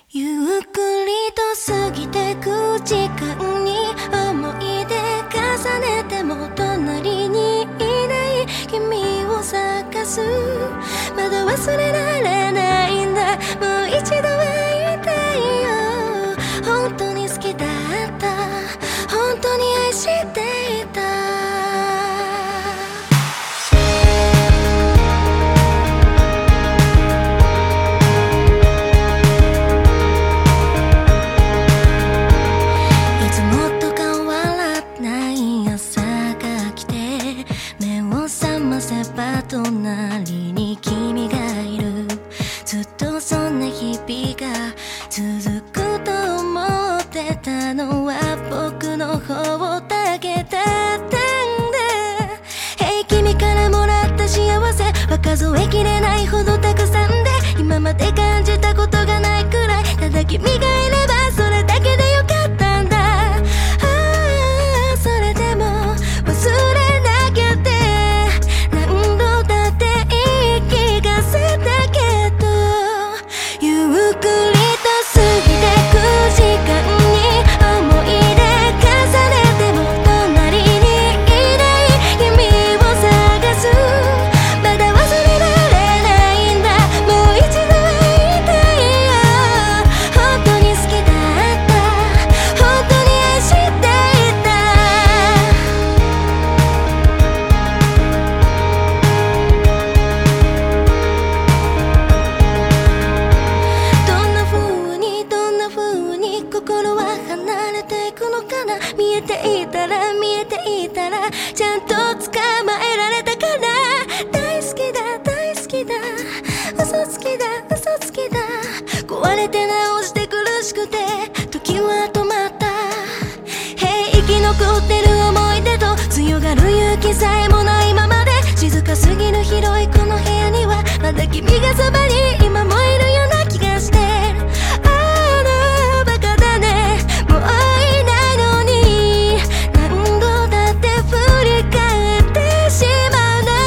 ゆっくりと過ぎてく時間に思い出重ねても隣にいない君を探す。まだ忘れられないんだ、もう一度会いたいよ。本当に好きだった、本当に愛していた。隣に君がいる。ずっとそんな日々が続くと思ってたのは僕の方だけだったんだ。Hey 君からもらった幸せは数えきれないほどたくさんで、今まで感じたことがないくらい、ただ君がいればそれだけでよかったんだ。それでも忘れなきゃって見えていたらちゃんと捕まえられたから。大好きだ大好きだ、嘘つきだ嘘つきだ、壊れて直して苦しくて時は止まった。Hey 生き残ってる思い出と強がる勇気さえもないままで、静かすぎる広いこの部屋にはまだ君がそばに今もいるような気がして。バカだね、もう会えないのに何度だって振り返ってしまうな。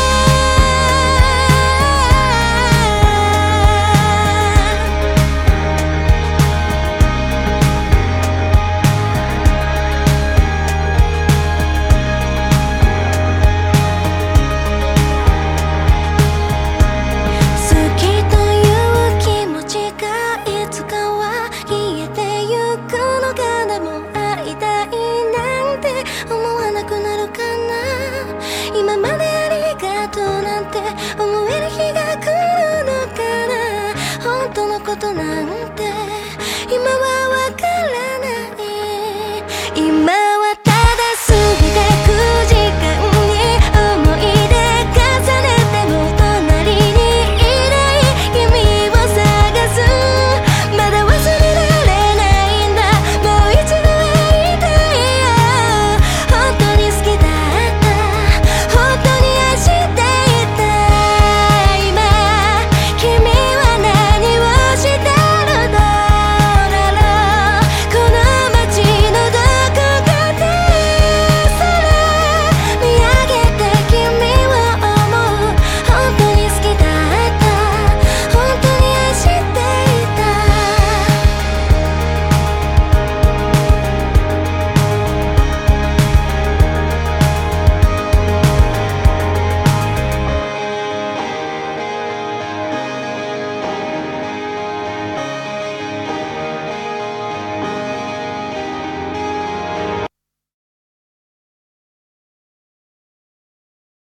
好きという気持ちがいつかは消えてゆくのかな。もう会いたいなんて思わなくなるかな。今までありがとうなんて思える日が来るのかな。本当のことなんて今はわからない。